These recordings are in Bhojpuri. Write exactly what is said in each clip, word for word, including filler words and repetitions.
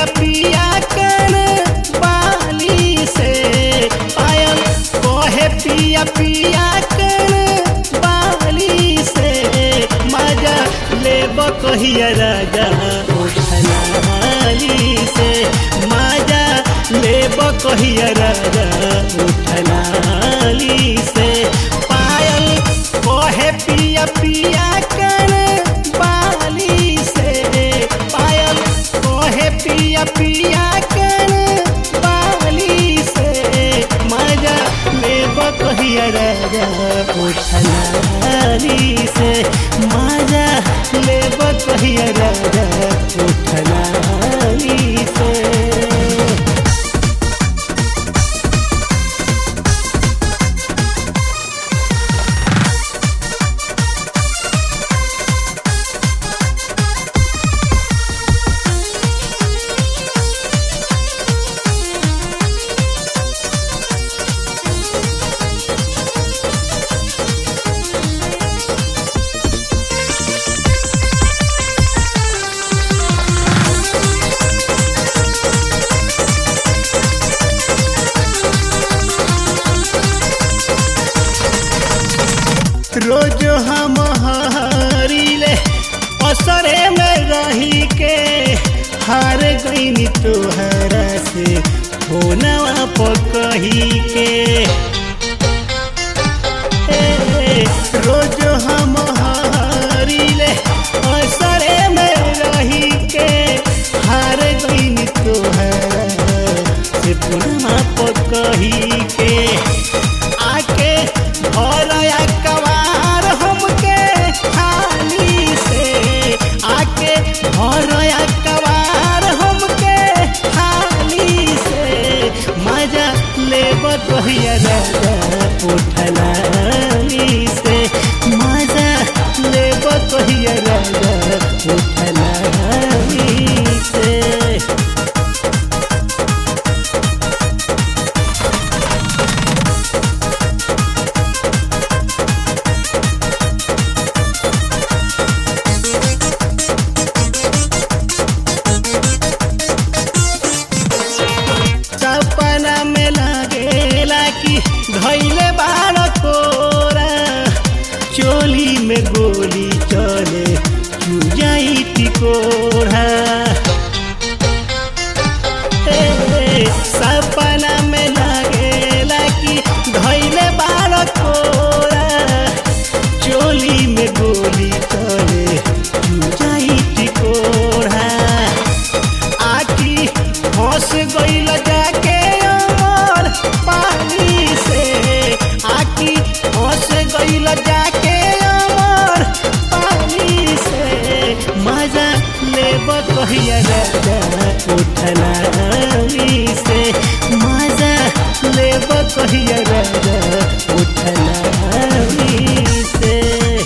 पिया पिया कन बाली से पायल कोहे पिया पिया कन बाली से मजा लेब कहिया राजा उठलाली से मजा लेब कहिया राजा उठलाली से पायल कोहे पिया पिया कन बाली से पायल कोहे पिया पिया कन बाली से मजा लेब कहिया राजा उठलाली से मजा लेब कहिया राजा उठलाली से। रोज हम हारिले असरे में रही के हार गईनी तोहरा से होनवा पकही के ए, रोज हम हारिले असरे में रही के हार गईनी तोहरा से होनवा पकही के आके भरया कवार हमके हाली से आके भरया कवार हमके हाली से मजा लेब कहिया राजा उठलाली से मजा लेब कहिया राजा उठलाली से। सपना में लागेला कि धैले बाड़ कोरा चोली में गोली चले चुजाई टिकोरा सपना में लागेला कि धैले बाड़ कोरा चोली में गोली चले चुजाई टिकोरा आखी हंस गईल जाके अमर पानी से आखी हंस गईल जाके अमर पानी से मजा लेब कहिया राजा उठलाली से मजा लेब कहिया राजा उठलाली से।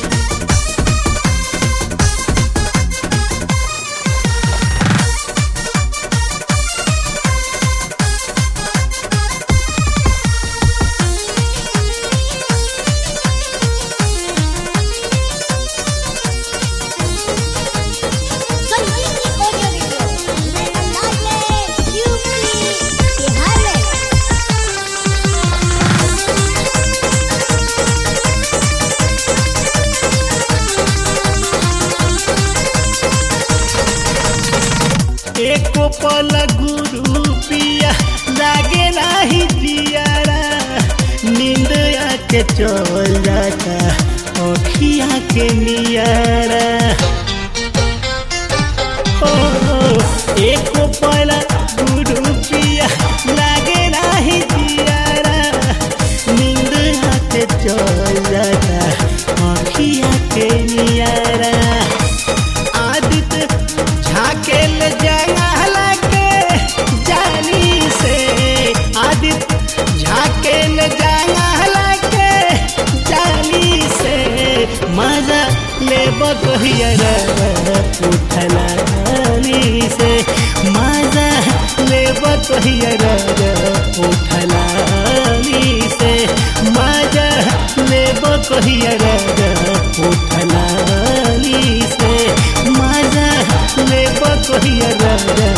एको पल गुरु पिया लागे नाही दियारा नींद आके चल जाता अखिया के नियारा ओ एको पल गुरु पिया लागे नाही दियारा नींद आके चल जाता अखिया के नियारा आदित झाकेल जंगला के जानी से आदित झाकेल जंगला के जानी से मजा लेब कहिया राजा उठलाली से मजा लेब कहिया राजा उठलाली से मजा लेब कहिया राजा उठलाली से मजा लेब कहिया राजा